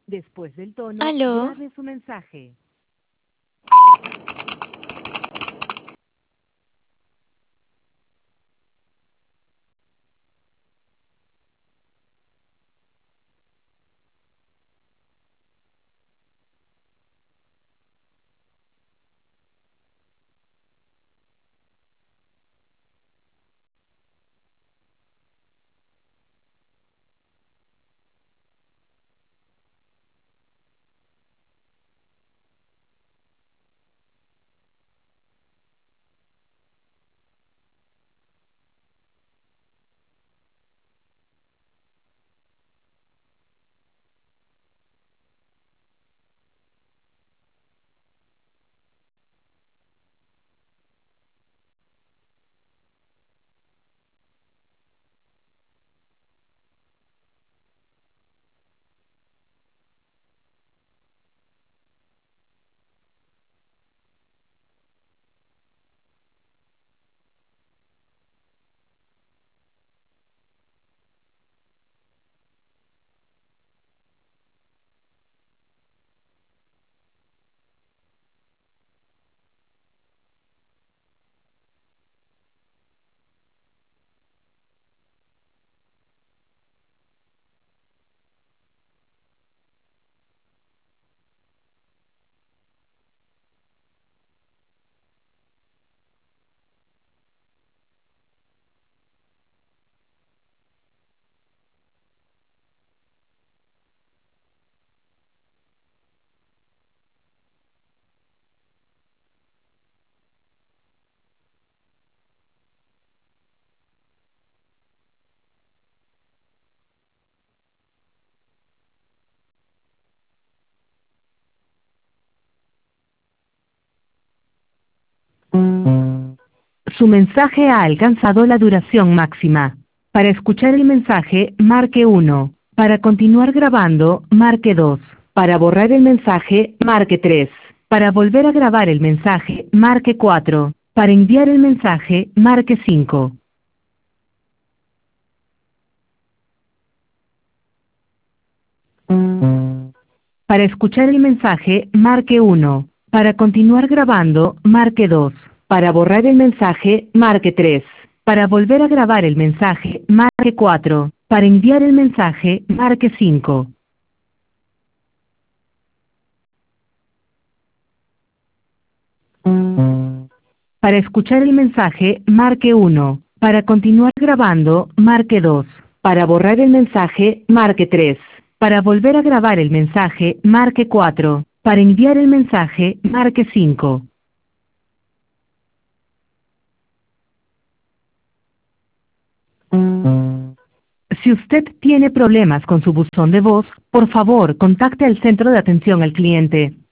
Después del tono, Aló. grabe su mensaje. Su mensaje ha alcanzado la duración máxima. Para escuchar el mensaje, marque 1. Para continuar grabando, marque 2. Para borrar el mensaje, marque 3. Para volver a grabar el mensaje, marque 4. Para enviar el mensaje, marque 5. Para escuchar el mensaje, marque 1. Para continuar grabando, marque 2. Para borrar el mensaje, marque 3. Para volver a grabar el mensaje, marque 4. Para enviar el mensaje, marque 5. Para escuchar el mensaje, marque 1. Para continuar grabando, marque 2. Para borrar el mensaje, marque 3. Para volver a grabar el mensaje, marque 4. Para enviar el mensaje, marque 5. Si usted tiene problemas con su buzón de voz, por favor, contacte al centro de atención al cliente.